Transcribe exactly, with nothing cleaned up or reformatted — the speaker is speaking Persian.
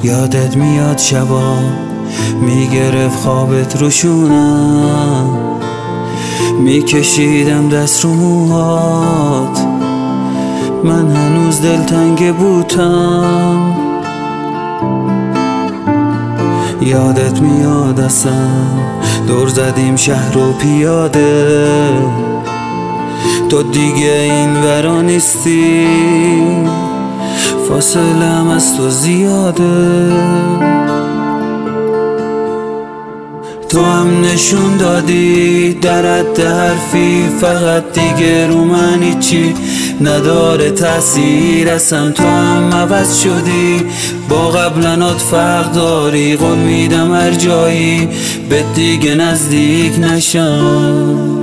یادت میاد شبا میگرفت خوابت روشونم، میکشیدم دست رو موهات، من هنوز دلتنگ بودم. یادت میاد اصلا دور زدیم شهر و پیاده، تو دیگه این ورا نیستی، فاصلم از تو زیاده. تو هم نشون دادی در حد حرفی، فقط دیگه رو من هیچی نداره تأثیر اصلا. تو هم عوض شدی، با قبلنات فرق داری، قول میدم هر جایی به دیگه نزدیک نشم.